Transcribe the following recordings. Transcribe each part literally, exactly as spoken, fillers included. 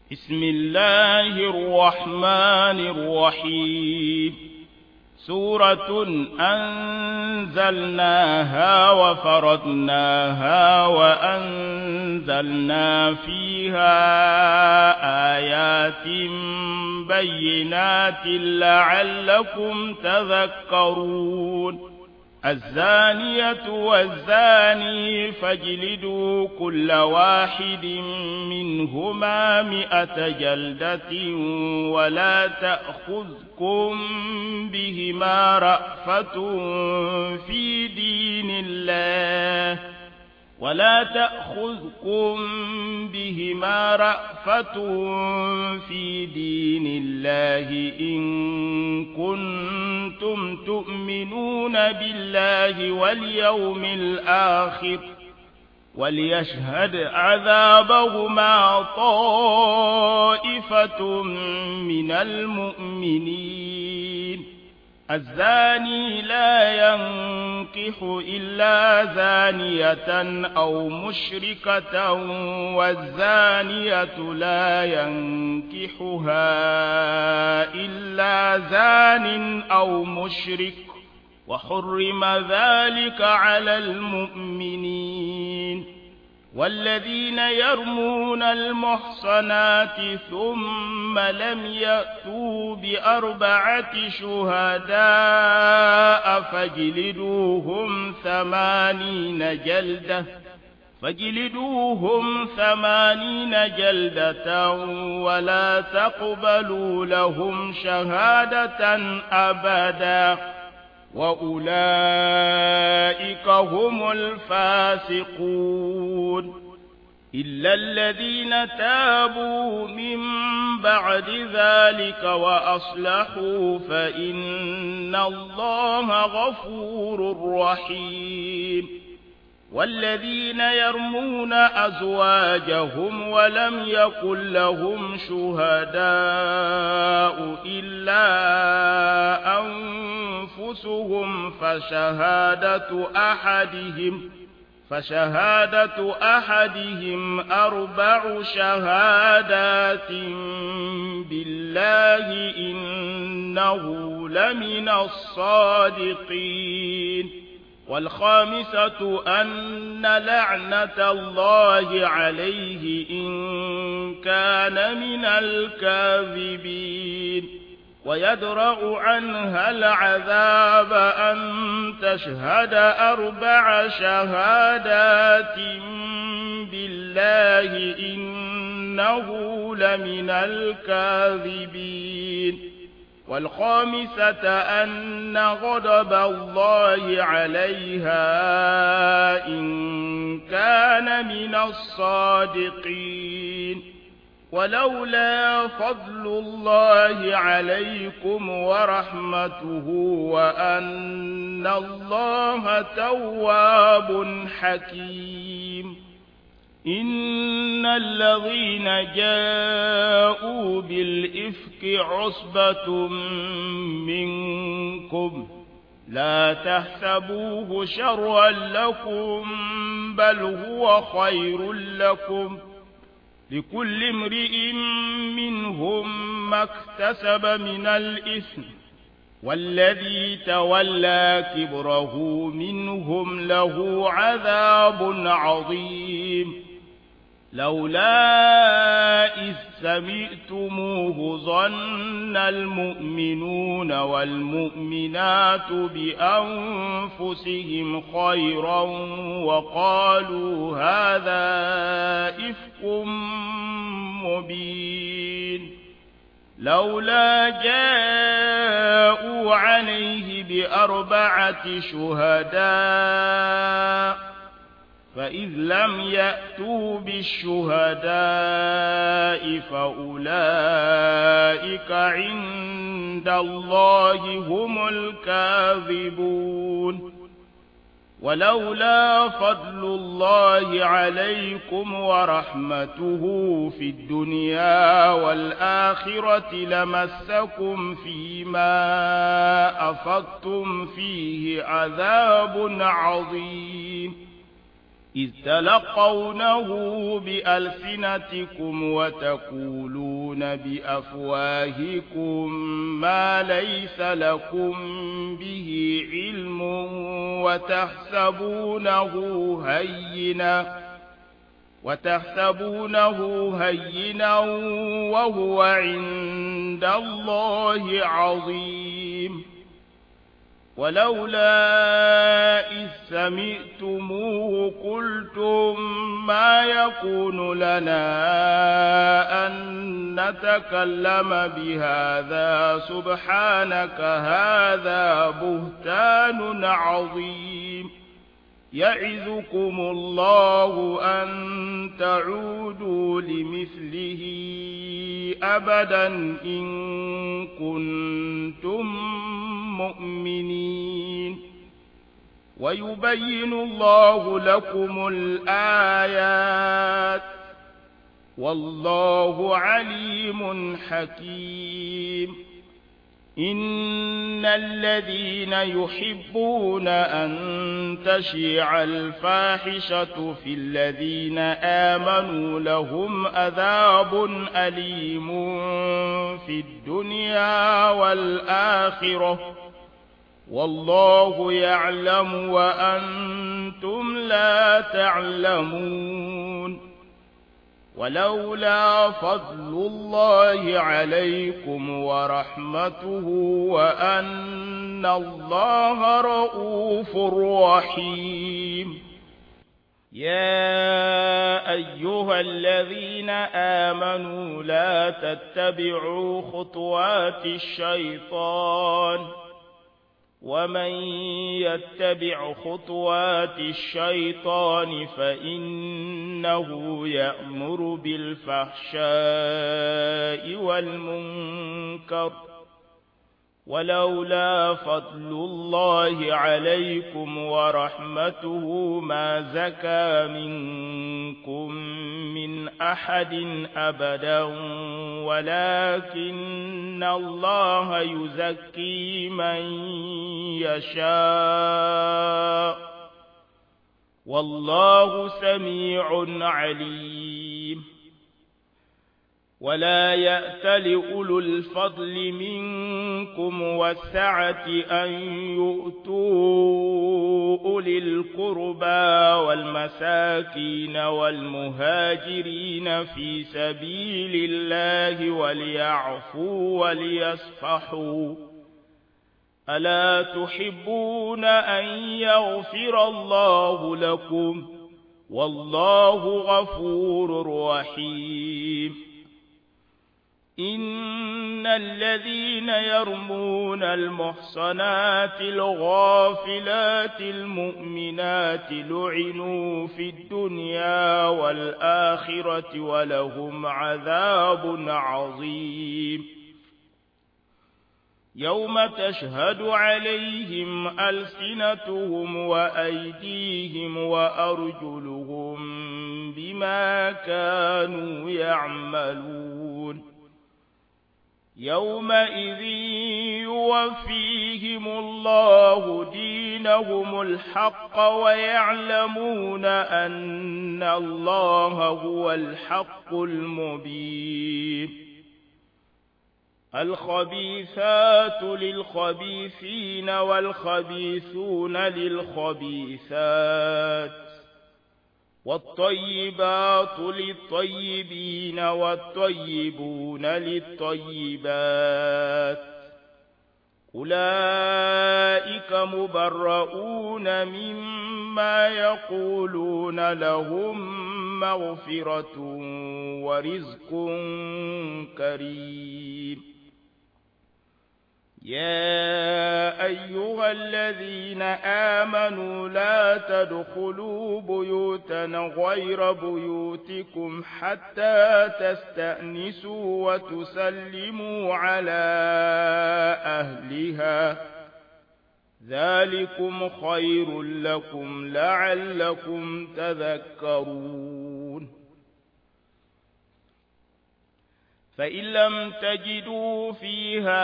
بسم الله الرحمن الرحيم. سورة أنزلناها وفرضناها وأنزلنا فيها آيات بينات لعلكم تذكرون. الزانية والزاني فاجلدوا كل واحد منهما مئة جلدة ولا تأخذكم بهما رأفة في دين الله ولا تأخذكم بهما رأفة في دين الله إن كنتم تؤمنون بالله واليوم الآخر وليشهد عذابهما طائفة من المؤمنين. الزاني لا ينكح إلا زانية أو مشركة والزانية لا ينكحها إلا زان أو مشرك وحرم ذلك على المؤمنين. والذين يرمون المحصنات ثم لم يأتوا بأربعة شهداء فاجلدوهم ثمانين جلدة فاجلدوهم ثمانين جلدة ولا تقبلوا لهم شهادة أبدا وأولئك هم الفاسقون. إلا الذين تابوا من بعد ذلك وأصلحوا فإن الله غفور رحيم. والذين يرمون أزواجهم ولم يكن لهم شهداء إلا أنفسهم فشهادة أحدهم فشهادة أحدهم أربع شهادات بالله إنه لمن الصادقين. والخامسة أن لعنة الله عليه إن كان من الكاذبين. ويدرأ عنها العذاب أن تشهد أربع شهادات بالله إنه لمن الكاذبين. والخامسة أن غضب الله عليها إن كان من الصادقين. ولولا فضل الله عليكم ورحمته وأن الله تواب حكيم. إن الذين جاءوا بالإفك عصبة منكم لا تحسبوه شرا لكم بل هو خير لكم. لكل امرئ منهم ما اكتسب من الإثم والذي تولى كبره منهم له عذاب عظيم. لولا إذ سمعتموه ظن المؤمنون والمؤمنات بأنفسهم خيرا وقالوا هذا إفك مبين. لولا جاءوا عليه بأربعة شهداء فإذ لم يأتوا بالشهداء فأولئك عند الله هم الكاذبون. ولولا فضل الله عليكم ورحمته في الدنيا والآخرة لمسكم فيما أفضتم فيه عذاب عظيم. إذ تلقونه بألسنتكم وتقولون بأفواهكم ما ليس لكم به علم وتحسبونه هينا وتحسبونه هينا وهو عند الله عظيم. ولولا إذ سمعتموه قلتم ما يكون لنا أن نتكلم بهذا سبحانك هذا بهتان عظيم. يعظكم الله أن تعودوا لمثله أبدا إن كنتم مؤمنين. ويبين الله لكم الآيات والله عليم حكيم. إن الذين يحبون أن تشيع الفاحشة في الذين آمنوا لهم عذاب أليم في الدنيا والآخرة والله يعلم وأنتم لا تعلمون. ولولا فضل الله عليكم ورحمته وأن الله رؤوف رحيم. يا أيها الذين آمنوا لا تتبعوا خطوات الشيطان ومن يتبع خطوات الشيطان فإنه يأمر بالفحشاء والمنكر. ولولا فضل الله عليكم ورحمته ما زكى منكم من أحد أبدا ولكن الله يزكي من يشاء والله سميع عليم. ولا يأتل أولو الفضل منكم والسعة أن يؤتوا أولي القربى والمساكين والمهاجرين في سبيل الله وليعفوا وليصفحوا ألا تحبون أن يغفر الله لكم والله غفور رحيم. إن الذين يرمون المحصنات الغافلات المؤمنات لعنوا في الدنيا والآخرة ولهم عذاب عظيم. يوم تشهد عليهم ألسنتهم وأيديهم وأرجلهم بما كانوا يعملون. يومئذ يوفيهم الله دينهم الحق ويعلمون أن الله هو الحق المبين. الخبيثات للخبيثين والخبيثون للخبيثات والطيبات للطيبين والطيبون للطيبات أولئك مبرؤون مما يقولون لهم مغفرة ورزق كريم. يا أيها الذين آمنوا لا تدخلوا بيوتا غير بيوتكم حتى تستأنسوا وتسلموا على أهلها ذلكم خير لكم لعلكم تذكرون. فإن لم تجدوا فيها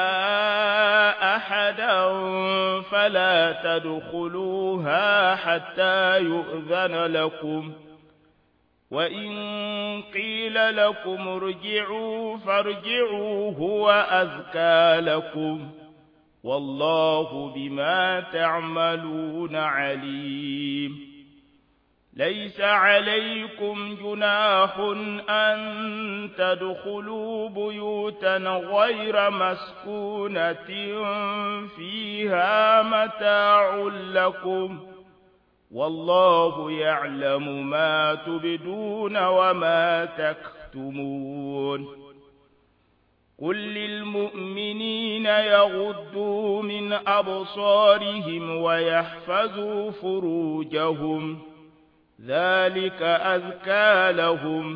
أحدا فلا تدخلوها حتى يؤذن لكم، وإن قيل لكم ارجعوا فارجعوا هو أزكى لكم، والله بما تعملون عليم. ليس عليكم جناح أن تدخلوا بيوتا غير مسكونة فيها متاع لكم، والله يعلم ما تبدون وما تكتمون. قل للمؤمنين يغضوا من أبصارهم ويحفظوا فروجهم، ذلك أزكى لهم،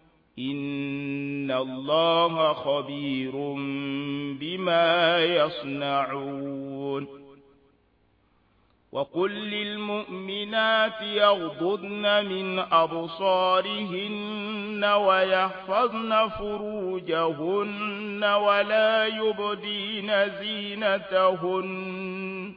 إن الله خبير بما يصنعون. وقل للمؤمنات يغضضن من أبصارهن ويحفظن فروجهن ولا يبدين زينتهن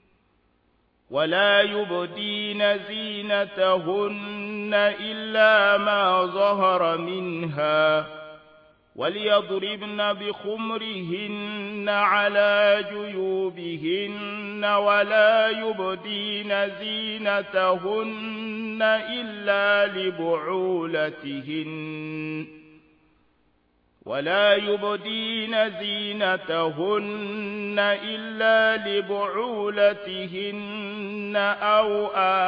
ولا يبدين زينتهن إلا ما ظهر منها، وليضربن بخمرهن على جيوبهن ولا يبدين زينتهن إلا لبعولتهن ولا يبدين زينتهن إلا لبعولتهن أو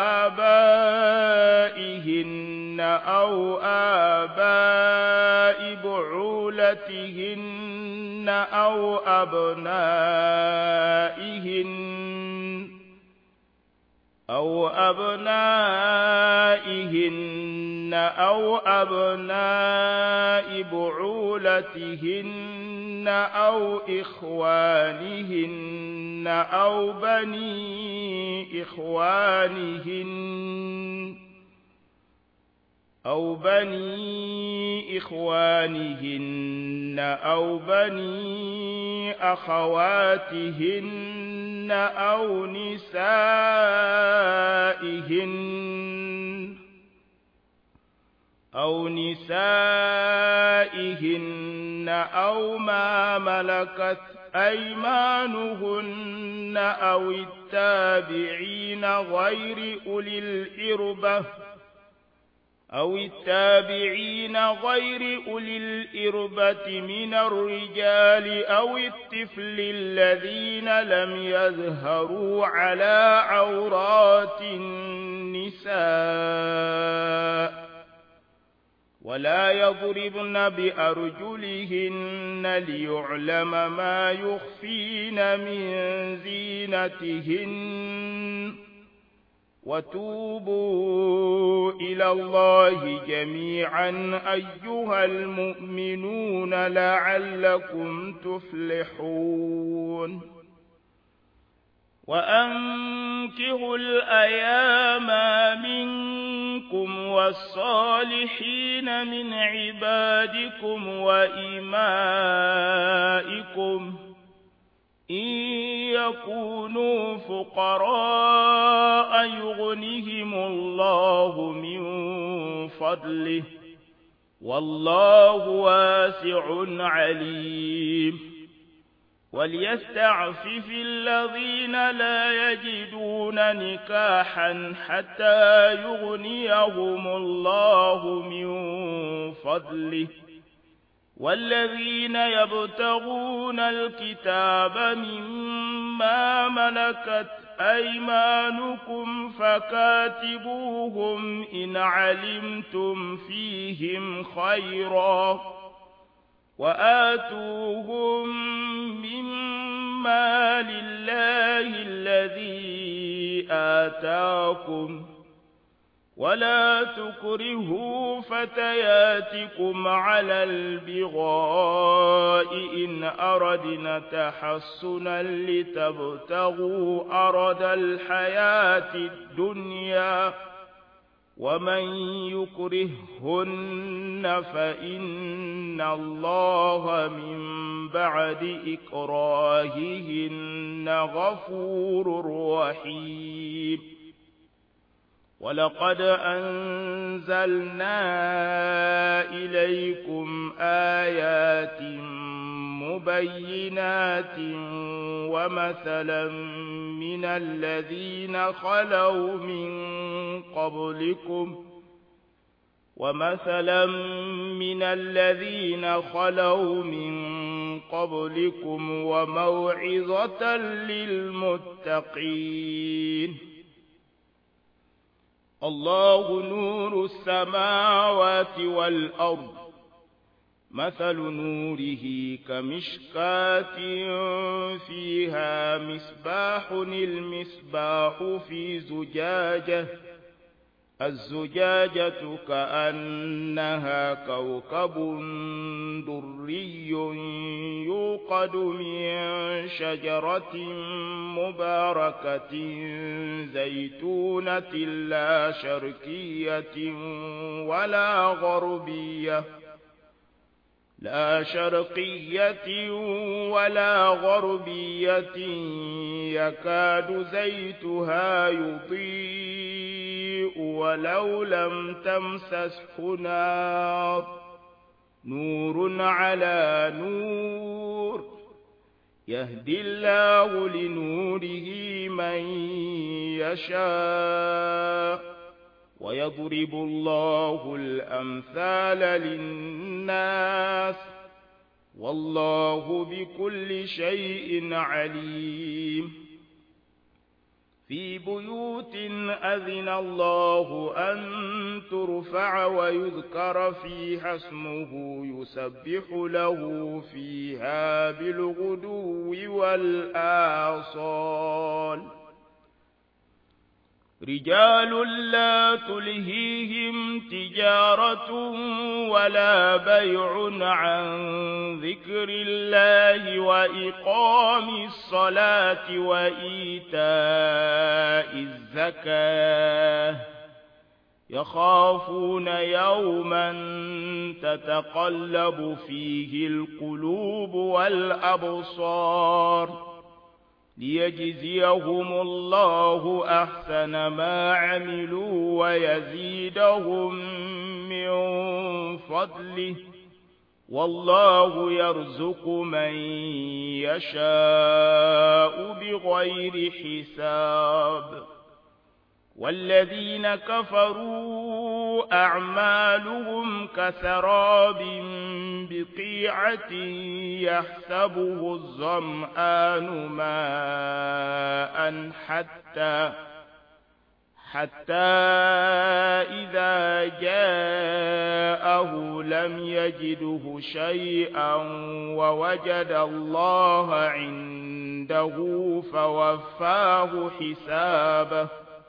آبائهن أو آباء بعولتهن أو أبنائهن أو أبنائهن أو أبناء بعولتهن أو إخوانهن أو بني إخوانهن أو بني إخوانهن أو بني أخواتهن أو نسائهن أو نسائهن أو ما ملكت أيمانهن أو التابعين غير أولي الإربة أو التابعين غير أولي الإربة من الرجال أو الطفل الذين لم يظهروا على عورات النساء، ولا يضربن بأرجلهن ليعلم ما يخفين من زينتهن، وتوبوا إلى الله جميعا أيها المؤمنون لعلكم تفلحون. وأنكحوا الأيام منكم والصالحين من عبادكم وإمائكم إن يكونوا فقراء يغنهم الله من فضله، والله واسع عليم. وليستعفف الذين لا يجدون نكاحا حتى يغنيهم الله من فضله، والذين يبتغون الكتاب مما ملكت أيمانكم فكاتبوهم إن علمتم فيهم خيرا، وآتوهم مما لله الذي آتاكم، ولا تكرهوا فتياتكم على البغاء إن أردنا تحصنا لتبتغوا أرض الحياة الدنيا، ومن يكرههن فإن الله من بعد إكراههن غفور رحيم ولقد أنزلنا إليكم آيات مبينات ومثلا من الذين خلوا من قبلكم ومثلا من الذين خلوا من قبلكم وموعظة للمتقين الله نور السماوات والأرض مثل نوره كمشكاة فيها مصباح المصباح في زجاجة الزجاجة كأنها كوكب دري يوقد من شجرة مباركة زيتونة لا شرقية ولا غربية لا شرقية ولا غربية يكاد زيتها يضيء ولو لم تمسسه نار نور على نور يهدي الله لنوره من يشاء ويضرب الله الأمثال للناس والله بكل شيء عليم في بيوت أذن الله أن ترفع ويذكر فيها اسمه يسبح له فيها بالغدو والآصال رجال لا تلهيهم تجارة ولا بيع عن ذكر الله وإقام الصلاة وإيتاء الزكاة يخافون يوما تتقلب فيه القلوب والأبصار ليجزيهم الله أحسن ما عملوا ويزيدهم من فضله والله يرزق من يشاء بغير حساب والذين كفروا أعمالهم كسراب بقيعة يحسبه الظمآن ماء حتى حتى إذا جاءه لم يجده شيئا ووجد الله عنده فوفاه حسابه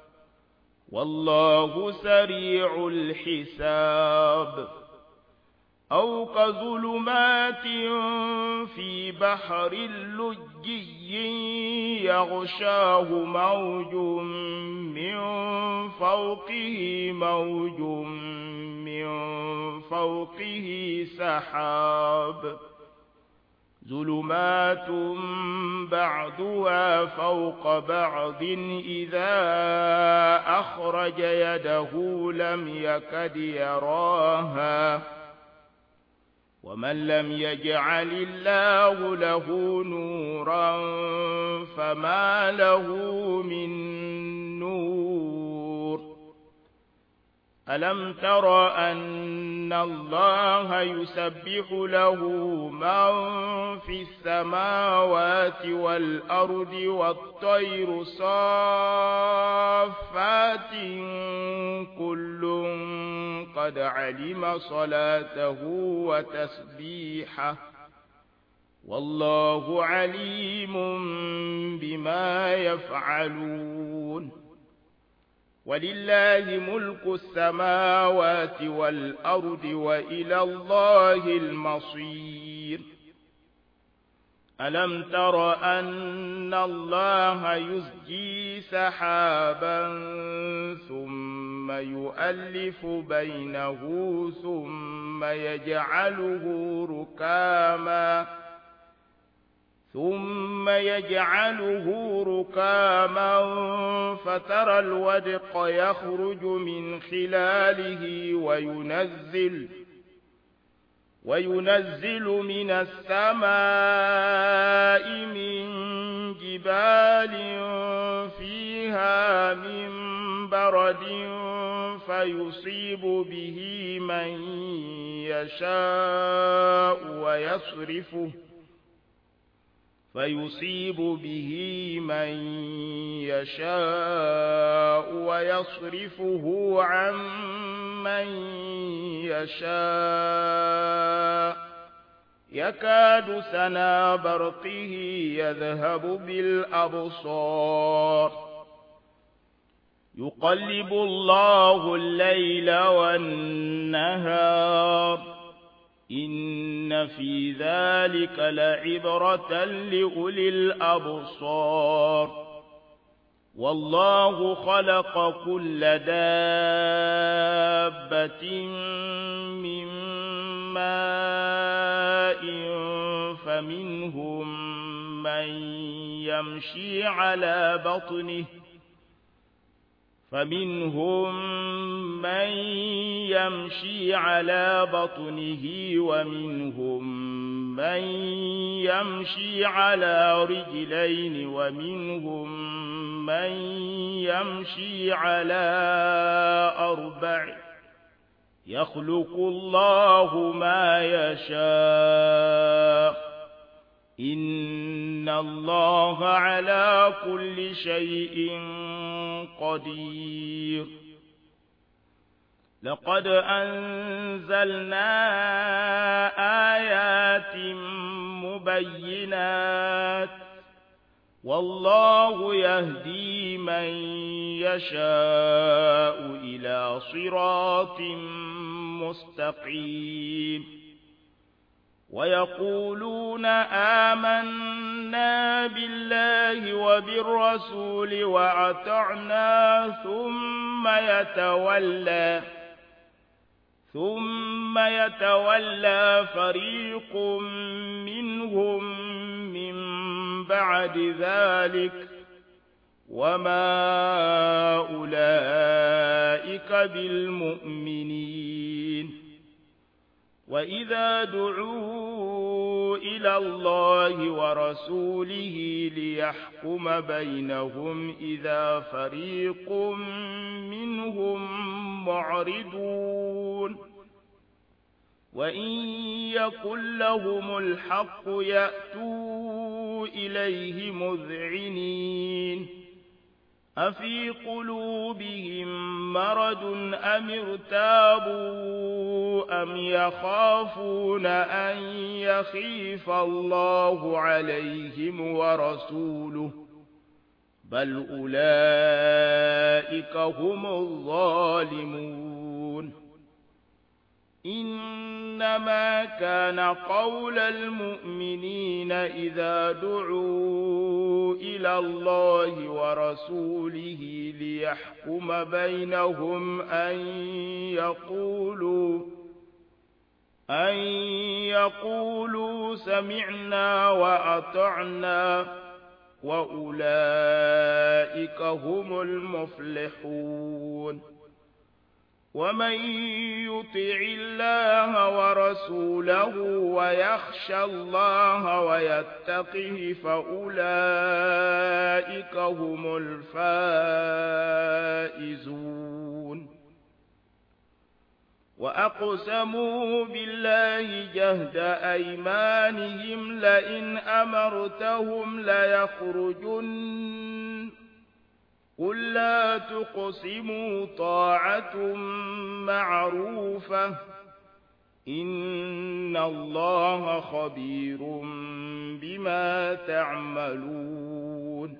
والله سريع الحساب أو كظلمات في بحر لجي يغشاه موج من فوقه موج من فوقه سحاب ظلمات بعضها فوق بعض إذا أخرج يده لم يكد يراها ومن لم يجعل الله له نورا فما له من نور ألم تر أن الله يسبح له من في السماوات والأرض والطير صافات كل قد علم صلاته وتسبيحه والله عليم بما يفعلون ولله ملك السماوات والأرض وإلى الله المصير ألم تر أن الله يزجي سحابا ثم يؤلف بينه ثم يجعله ركاما ثم يجعله ركاما فترى الودق يخرج من خلاله وينزل وينزل من السماء من جبال فيها من برد فيصيب به من يشاء ويصرفه فيصيب به من يشاء ويصرفه عن من يشاء يكاد سنا برقه يذهب بالأبصار يقلب الله الليل والنهار إن في ذلك لعبرة لأولي الأبصار والله خلق كل دابة من ماء فمنهم من يمشي على بطنه فمنهم من يمشي على بطنه ومنهم من يمشي على رجلين ومنهم من يمشي على أربع يخلق الله ما يشاء إن الله على كل شيء قدير لقد أنزلنا آيات مبينات والله يهدي من يشاء إلى صراط مستقيم ويقولون آمنا بالله وبالرسول وأطعنا ثم يتولى ثم يتولى فريق منهم من بعد ذلك وما أولئك بالمؤمنين وإذا دعوا إلى الله ورسوله ليحكم بينهم إذا فريق منهم معرضون وإن يكن لهم الحق يأتوا إليه مذعنين أفي قلوبهم مرض أم ارتابوا أم يخافون أن يخيف الله عليهم ورسوله بل أولئك هم الظالمون إنما كان قول المؤمنين إذا دعوا إلى الله ورسوله ليحكم بينهم أن يقولوا أن يقولوا سمعنا وأطعنا وأولئك هم المفلحون ومن يطع الله ورسوله ويخشى الله ويتقه فأولئك هم الفائزون وأقسموا بالله جهد أيمانهم لئن أمرتهم ليخرجن قل لا تقسموا طاعة معروفة إن الله خبير بما تعملون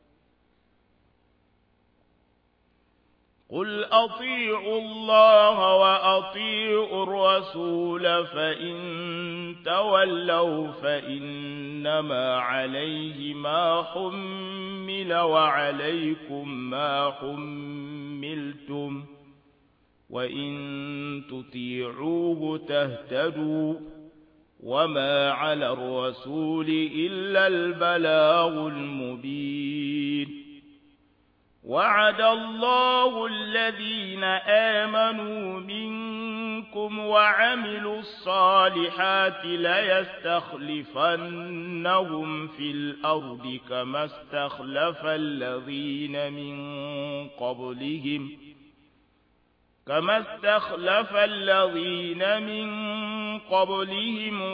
قل أطيعوا الله وأطيعوا الرسول فإن تولوا فإن جهنم عليه ما حمل وعليكم ما حملتم وإن تطيعوه تهتدوا وما على الرسول إلا البلاغ المبين وعد الله الذين آمنوا منكم وعملوا الصالحات ليستخلفنهم في الأرض كما استخلف الذين من قبلهم كما استخلف الذين من قبلهم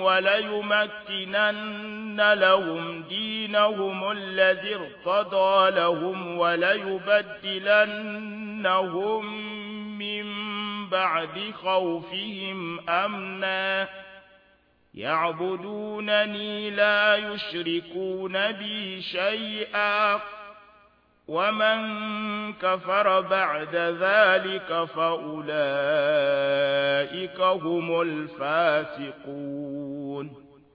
وليمكنن لهم دينهم الذي ارتضى لهم وليبدلنهم من بعد خوفهم أمنا يعبدونني لا يشركون بي شيئا ومن كفر بعد ذلك فأولئك هم الفاسقون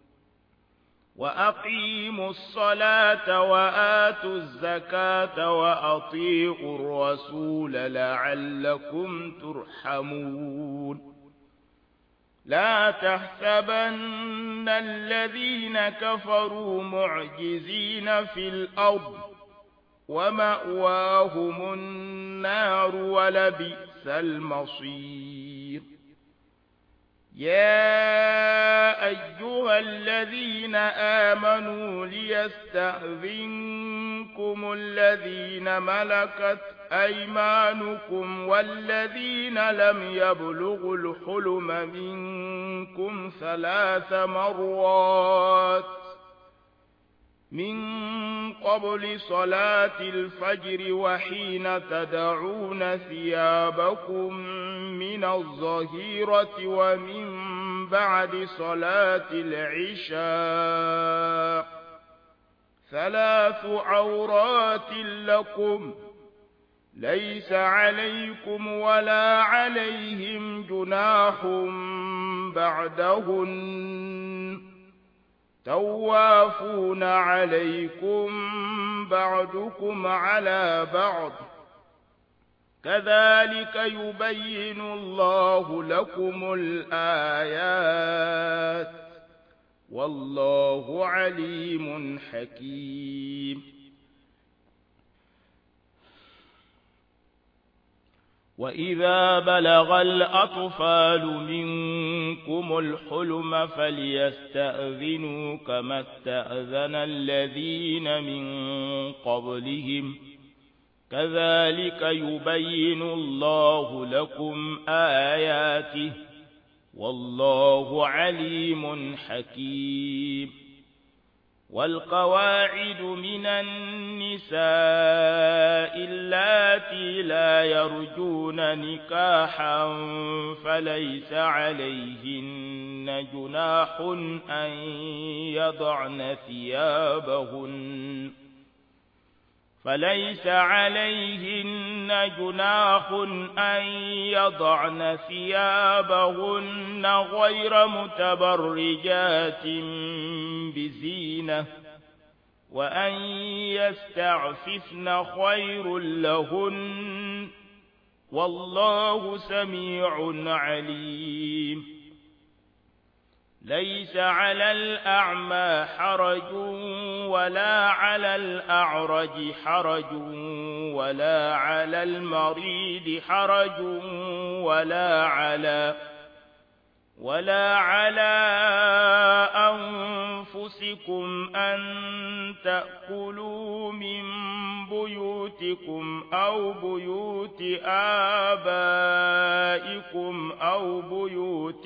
وأقيموا الصلاة وآتوا الزكاة وأطيعوا الرسول لعلكم ترحمون لا تحسبن الذين كفروا معجزين في الأرض ومأواهم النار ولبئس المصير يا أيها الذين آمنوا ليستأذنكم الذين ملكت أيمانكم والذين لم يبلغوا الحلم منكم ثلاث مرات من قبل صلاة الفجر وحين تدعون ثيابكم من الظهيرة ومن بعد صلاة العشاء ثلاث عورات لكم ليس عليكم ولا عليهم جناح بعدهن توافون عليكم بعضكم على بعض كذلك يبين الله لكم الآيات والله عليم حكيم وإذا بلغ الأطفال منكم الحلم فليستأذنوا كما استأذن الذين من قبلهم كذلك يبين الله لكم آياته والله عليم حكيم والقواعد من النساء اللاتي لا يرجون نكاحا فليس عليهن جناح أن يضعن ثيابهن فليس عليهن جناح أن يضعن ثيابهن غير متبرجات بزينة وأن يستعففن خير لهن والله سميع عليم ليس على الأعمى حرج ولا على الأعرج حرج ولا على المريض حرج ولا على ولا على أنفسكم أن تأكلوا من بيوتكم أو بيوت آبائكم أو بيوت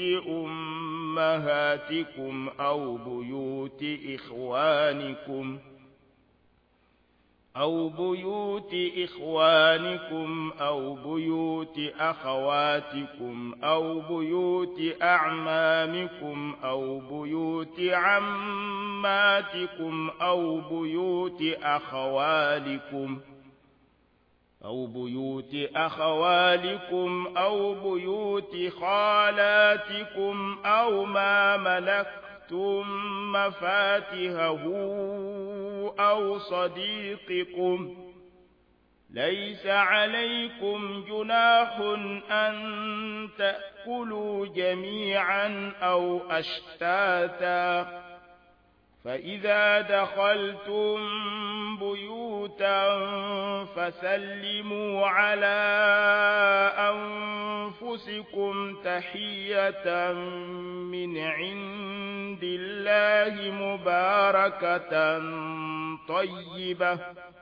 أمهاتكم أو بيوت إخوانكم أو بيوت إخوانكم أو بيوت أخواتكم أو بيوت أعمامكم أو بيوت عماتكم أو بيوت أخوالكم أو بيوت أخوالكم أو بيوت خالاتكم أو ما ملكتم أخذتم مفاتحه أو صديقكم ليس عليكم جناح أن تأكلوا جميعا أو أشتاتا فإذا دخلتم بيوتا فسلموا على أنفسكم تحية من عند الله مباركة طيبة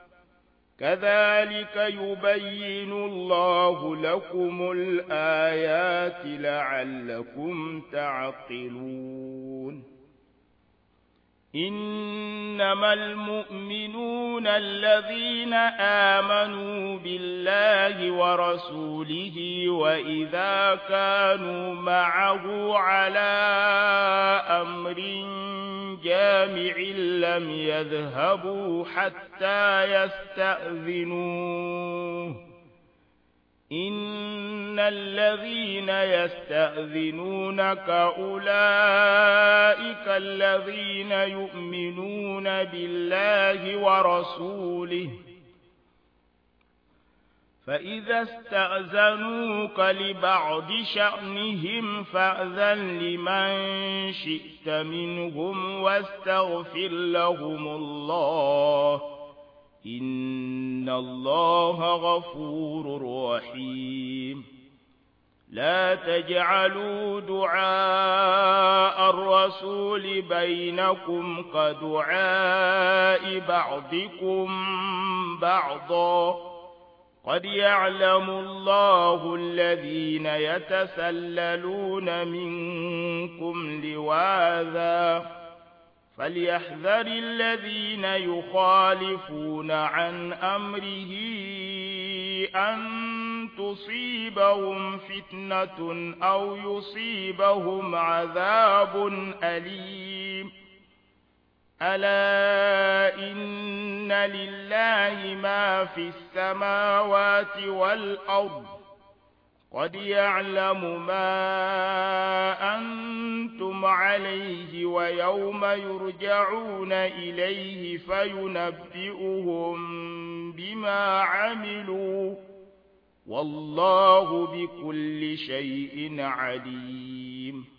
كذلك يبين الله لكم الآيات لعلكم تعقلون إنما المؤمنون الذين آمنوا بالله ورسوله وإذا كانوا معه على أمر جامع لم يذهبوا حتى يستأذنوه إن الذين يستأذنونك أولئك الذين يؤمنون بالله ورسوله فإذا استأذنوك لبعض شأنهم فأذن لمن شئت منهم واستغفر لهم الله إن الله غفور رحيم لا تجعلوا دعاء الرسول بينكم كدعاء بعضكم بعضا قد يعلم الله الذين يتسللون منكم لواذا فليحذر الذين يخالفون عن أمره أن تصيبهم فتنة أو يصيبهم عذاب أليم ألا إن لله ما في السماوات والأرض قد يعلم ما أنتم عليه ويوم يرجعون إليه فينبئهم بما عملوا والله بكل شيء عليم